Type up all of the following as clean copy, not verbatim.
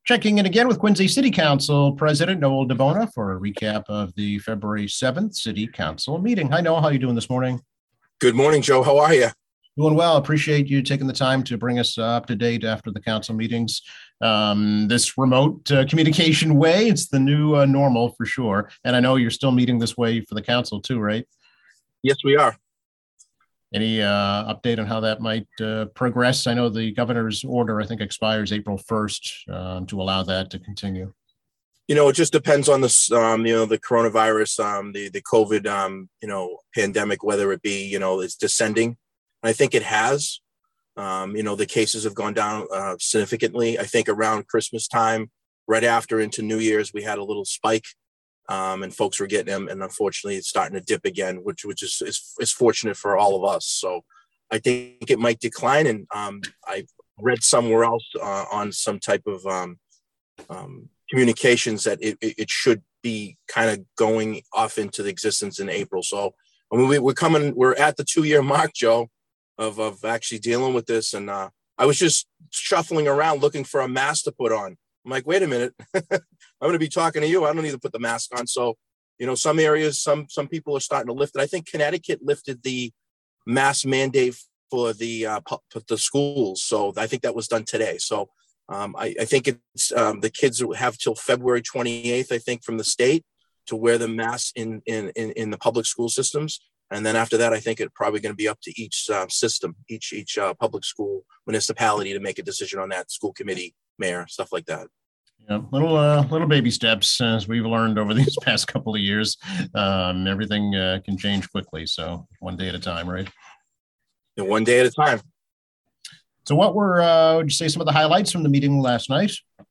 Checking in again with Quincy City Council President Noel DeBona for a recap of the February 7th City Council meeting. Hi, Noel. How are you doing this morning? Good morning, Joe. How are you? Doing well. Appreciate you taking the time to bring us up to date after the council meetings. This remote communication way, it's the new normal for sure. And I know you're still meeting this way for the council too, right? Yes, we are. Any update on how that might progress? I know the governor's order, I think, expires April 1st to allow that to continue. It just depends on this, the coronavirus, the COVID, pandemic, whether it be, it's descending. I think it has. The cases have gone down significantly. I think around Christmas time, right after into New Year's, we had a little spike. And folks were getting them, and unfortunately, it's starting to dip again, which is fortunate for all of us. So, I think it might decline. And I read somewhere else on some type of communications that it should be kind of going off into the existence in April. So, I mean, we're at the 2-year mark, Joe, of actually dealing with this, and I was just shuffling around looking for a mask to put on. I'm like, wait a minute, I'm going to be talking to you. I don't need to put the mask on. So, some areas, some people are starting to lift it. I think Connecticut lifted the mask mandate for the schools. So I think that was done today. So I think it's the kids have till February 28th, I think, from the state to wear the mask in the public school systems. And then after that, I think it's probably going to be up to each system, each public school municipality to make a decision on that, school committee, mayor, stuff like that. Yeah, little baby steps, as we've learned over these past couple of years. Everything can change quickly, so one day at a time, right? And one day at a time. So, what were would you say some of the highlights from the meeting last night?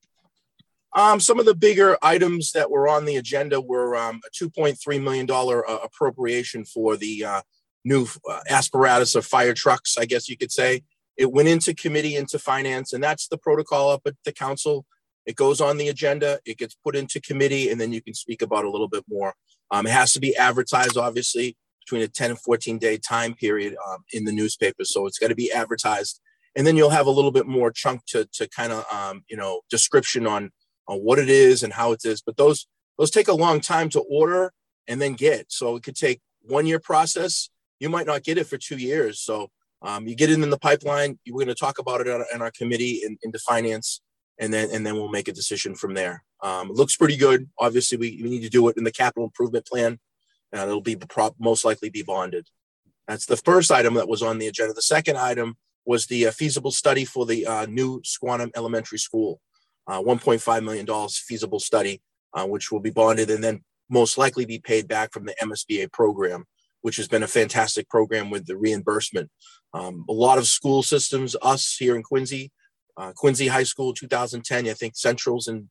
Some of the bigger items that were on the agenda were a $2.3 million appropriation for the new apparatus of fire trucks, I guess you could say. It went into committee, into finance, and that's the protocol up at the council. It goes on the agenda, it gets put into committee, and then you can speak about it a little bit more. It has to be advertised, obviously, between a 10 and 14-day time period in the newspaper. So it's got to be advertised. And then you'll have a little bit more chunk to kind of, description on what it is and how it is. But those take a long time to order and then get. So it could take 1-year process. You might not get it for 2 years. So you get it in the pipeline. We're going to talk about it in our committee into finance, and then we'll make a decision from there. It looks pretty good. Obviously, we need to do it in the capital improvement plan. It'll be most likely be bonded. That's the first item that was on the agenda. The second item was the feasible study for the new Squantum Elementary School. $1.5 million feasible study, which will be bonded and then most likely be paid back from the MSBA program, which has been a fantastic program with the reimbursement. A lot of school systems, us here in Quincy High School, 2010, I think Central's in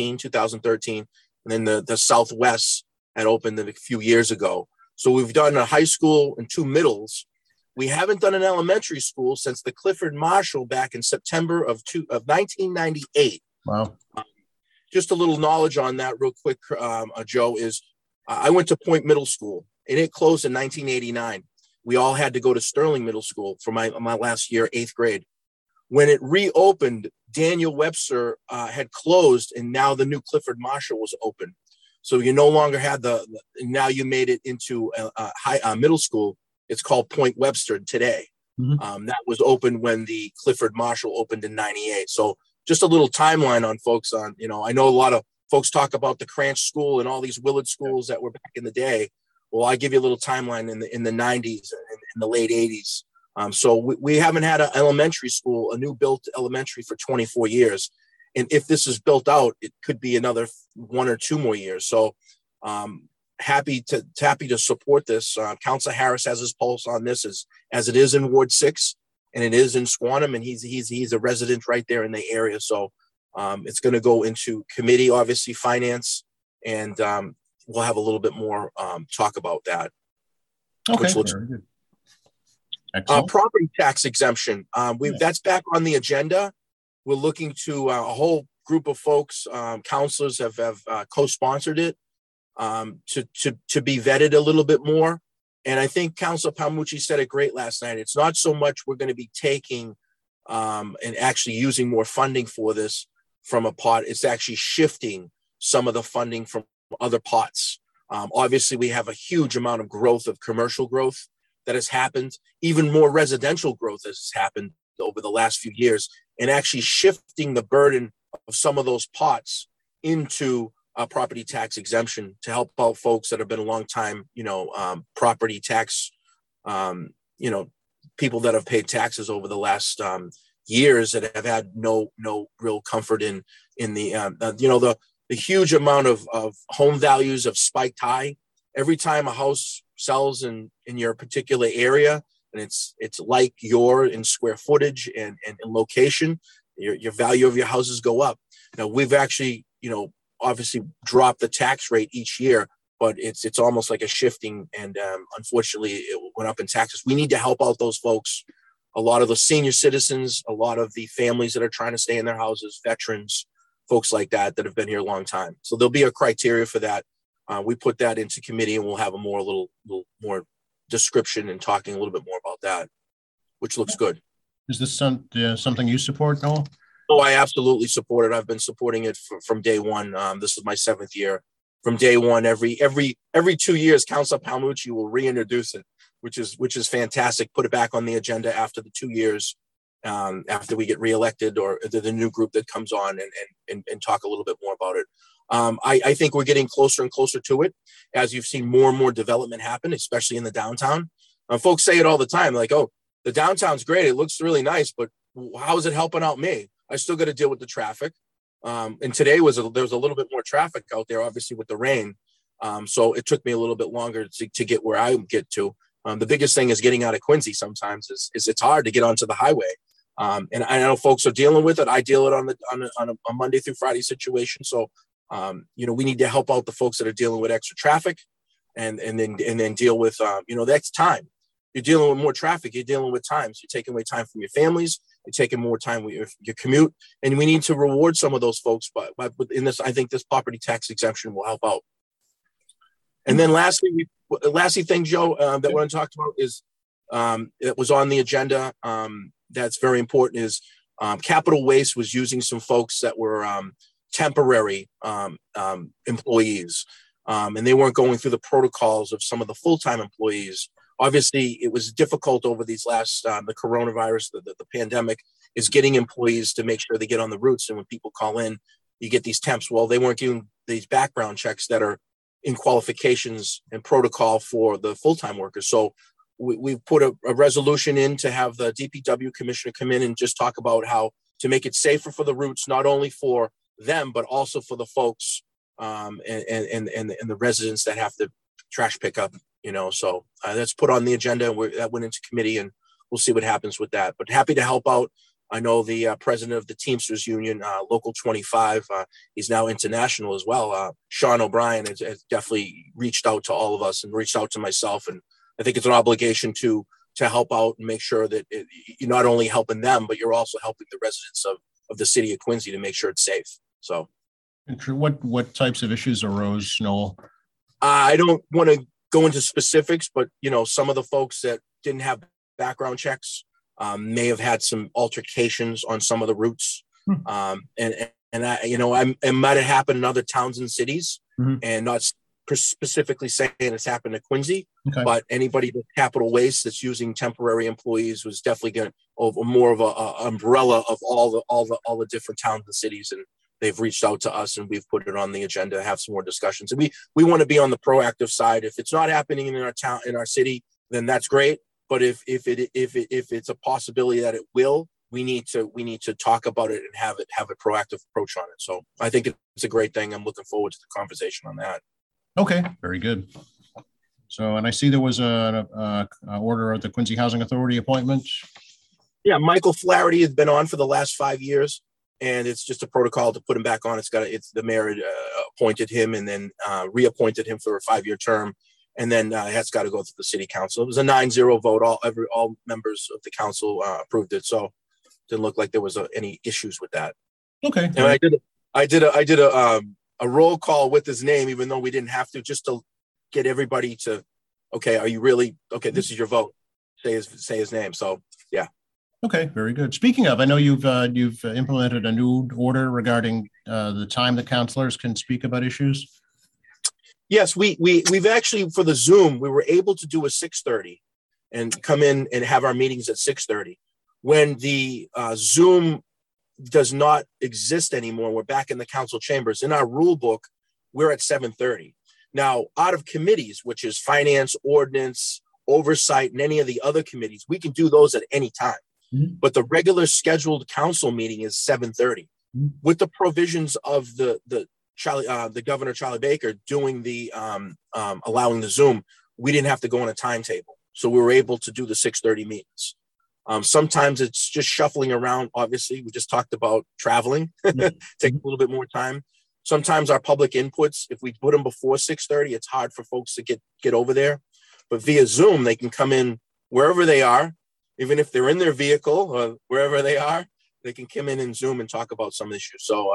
2013, and then the Southwest had opened a few years ago. So we've done a high school and 2 middles. We haven't done an elementary school since the Clifford Marshall back in September of 1998. Wow. Just a little knowledge on that real quick, Joe, is I went to Point Middle School, and it closed in 1989. We all had to go to Sterling Middle School for my last year, 8th grade. When it reopened, Daniel Webster had closed, and now the new Clifford Marshall was open. So you no longer had now you made it into a middle school. It's called Point Webster today. Mm-hmm. That was open when the Clifford Marshall opened in 98. So just a little timeline on folks on, I know a lot of folks talk about the Cranch School and all these Willard schools that were back in the day. Well, I give you a little timeline in the 90s and in the late 80s. So we haven't had an elementary school, a new built elementary, for 24 years. And if this is built out, it could be another 1 or 2 more years. So happy to support this. Councilor Harris has his pulse on this as it is in Ward 6, and it is in Squantum, and he's a resident right there in the area. So it's going to go into committee, obviously finance, and we'll have a little bit more talk about that. Okay. Which looks excellent. Property tax exemption. That's back on the agenda. We're looking to a whole group of folks, counselors have co-sponsored it to be vetted a little bit more. And I think Councilor Palmucci said it great last night. It's not so much we're going to be taking and actually using more funding for this from a pot. It's actually shifting some of the funding from other pots. Obviously, we have a huge amount of growth of commercial growth that has happened. Even more residential growth has happened over the last few years, and actually shifting the burden of some of those pots into a property tax exemption to help out folks that have been a long time, property tax, people that have paid taxes over the last years that have had no real comfort in the huge amount of home values have spiked high. Every time a house sells in your particular area, and it's like you're in square footage and location, your value of your houses go up. Now we've actually, obviously dropped the tax rate each year, but it's almost like a shifting, and unfortunately it went up in taxes. We need to help out those folks. A lot of the senior citizens, a lot of the families that are trying to stay in their houses, veterans, folks like that have been here a long time. So there'll be a criteria for that. We put that into committee, and we'll have a little more description and talking a little bit more about that, which looks good. Is this something you support, Noel? Oh, I absolutely support it. I've been supporting it from day one. This is my 7th year. From day one, every 2 years, Councilor Palmucci will reintroduce it, which is fantastic. Put it back on the agenda after the 2 years, after we get reelected, or the new group that comes on, and talk a little bit more about it. I think we're getting closer and closer to it as you've seen more and more development happen, especially in the downtown. Folks say it all the time, like, "Oh, the downtown's great. It looks really nice, but how is it helping out me? I still got to deal with the traffic." And today there was a little bit more traffic out there, obviously with the rain. So it took me a little bit longer to get where I get to. The biggest thing is getting out of Quincy sometimes is it's hard to get onto the highway. And I know folks are dealing with it. I deal it on a Monday through Friday situation. So, we need to help out the folks that are dealing with extra traffic, and then deal with, that's time. You're dealing with more traffic. You're dealing with time. So you're taking away time from your families. You're taking more time with your commute, and we need to reward some of those folks. But in this, I think this property tax exemption will help out. And then lastly thing, Joe, that we're going to talk about is it was on the agenda. That's very important. Is Capital Waste was using some folks that were temporary employees, and they weren't going through the protocols of some of the full-time employees. Obviously, it was difficult over these last, the coronavirus, the pandemic, is getting employees to make sure they get on the routes. And when people call in, you get these temps. Well, they weren't doing these background checks that are in qualifications and protocol for the full-time workers. So we've put a resolution in to have the DPW commissioner come in and just talk about how to make it safer for the routes, not only for them, but also for the folks and the residents that have to trash pickup. So that's put on the agenda. That went into committee, and we'll see what happens with that. But happy to help out. I know the president of the Teamsters Union, Local 25, he's now international as well. Sean O'Brien has definitely reached out to all of us and reached out to myself. And I think it's an obligation to help out and make sure that you're not only helping them, but you're also helping the residents of the city of Quincy to make sure it's safe. So, what types of issues arose, Noel? I don't want to go into specifics, but some of the folks that didn't have background checks may have had some altercations on some of the routes, and it might have happened in other towns and cities, and not specifically saying it's happened to Quincy. Okay. But anybody with Capital Waste that's using temporary employees was definitely going over more of a umbrella of all the different towns and cities, and they've reached out to us, and we've put it on the agenda to have some more discussions. And we want to be on the proactive side. If it's not happening in our town, in our city, then that's great. But if it's a possibility that it will, we need to talk about it and have a proactive approach on it. So I think it's a great thing. I'm looking forward to the conversation on that. Okay, very good. So, and I see there was an order of the Quincy Housing Authority appointment. Yeah, Michael Flaherty has been on for the last 5 years. And it's just a protocol to put him back on. It's the mayor appointed him and then reappointed him for a 5-year term, and then it's got to go through the city council. It was a 9-0 vote. All members of the council approved it, so it didn't look like there was any issues with that. Okay. And I did a roll call with his name, even though we didn't have to, just to get everybody to, okay, are you really okay? This is your vote. Say his name. So yeah. Okay, very good. Speaking of, I know you've implemented a new order regarding the time that counselors can speak about issues. Yes, we've actually, for the Zoom, we were able to do a 6:30 and come in and have our meetings at 6:30. When the Zoom does not exist anymore, we're back in the council chambers. In our rule book, we're at 7:30. Now, out of committees, which is finance, ordinance, oversight, and any of the other committees, we can do those at any time. Mhm. But the regular scheduled council meeting is 7:30. Mhm. With the provisions of the governor Charlie Baker doing the allowing the Zoom, we didn't have to go on a timetable, so we were able to do the 6:30 meetings. Sometimes it's just shuffling around. Obviously, we just talked about traveling, take a little bit more time. Sometimes our public inputs, if we put them before 6:30, it's hard for folks to get over there. But via Zoom, they can come in wherever they are, even if they're in their vehicle or wherever they are, they can come in and Zoom and talk about some issues. So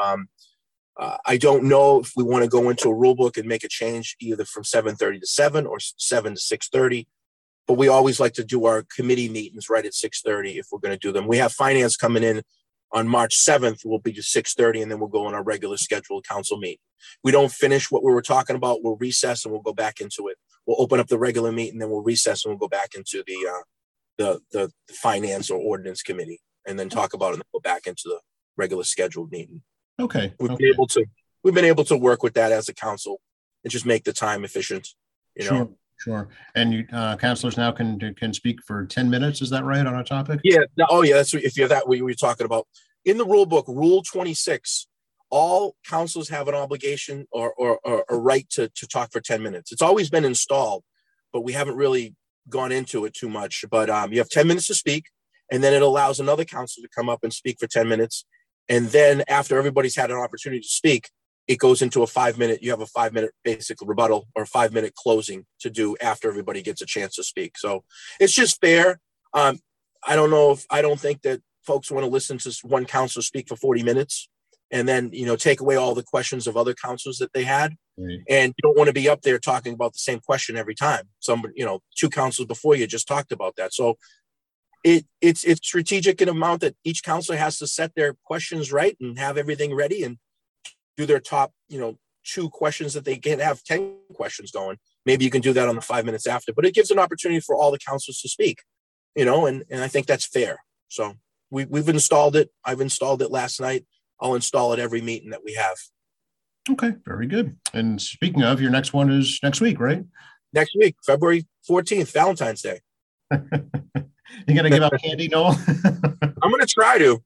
I don't know if we want to go into a rule book and make a change either from 7:30 to 7 or 7 to 6:30. But we always like to do our committee meetings right at 6:30 if we're going to do them. We have finance coming in on March 7th. We'll be to 6:30, and then we'll go on our regular scheduled council meeting. We don't finish what we were talking about. We'll recess and we'll go back into it. We'll open up the regular meeting, then we'll recess and we'll go back into the finance or ordinance committee, and then talk about it and then go back into the regular scheduled meeting. Okay. We've been able to work with that as a council and just make the time efficient. Sure. Sure. And you, counselors now can speak for 10 minutes. Is that right, on a topic? Yeah. Oh, yeah. That's if you're that what you were talking about. In the rule book, Rule 26, all councils have an obligation or a right to talk for 10 minutes. It's always been installed, but we haven't really gone into it too much. But you have 10 minutes to speak, and then it allows another council to come up and speak for 10 minutes. And then after everybody's had an opportunity to speak, it goes into a 5-minute, you have a 5-minute basic rebuttal or 5-minute closing to do after everybody gets a chance to speak. So it's just fair. I don't think that folks want to listen to one council speak for 40 minutes and then, take away all the questions of other councils that they had. Right. And you don't want to be up there talking about the same question every time. Two councils before you just talked about that. So it's strategic in amount that each councilor has to set their questions right and have everything ready and do their top, 2 questions that they can have 10 questions going. Maybe you can do that on the 5 minutes after, but it gives an opportunity for all the councilors to speak, and I think that's fair. So we've installed it. I've installed it last night. I'll install it every meeting that we have. Okay, very good. And speaking of, your next one is next week, right? Next week, February 14th, Valentine's Day. You going to give out candy, Noel? I'm going to try to.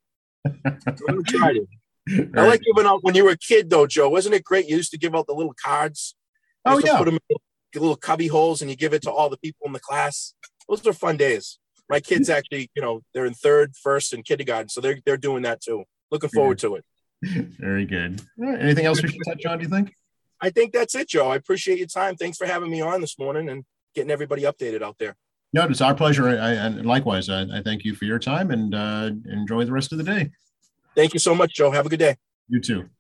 I like giving out when you were a kid, though, Joe. Wasn't it great? You used to give out the little cards. Oh, yeah. Put them in little cubby holes and you give it to all the people in the class. Those are fun days. My kids actually, they're in 3rd, 1st, and kindergarten. So they're doing that too. Looking forward to it. Very good. All right. Anything else we should touch on, do you think? I think that's it, Joe. I appreciate your time. Thanks for having me on this morning and getting everybody updated out there. No, it's our pleasure. And likewise, I thank you for your time and enjoy the rest of the day. Thank you so much, Joe. Have a good day. You too.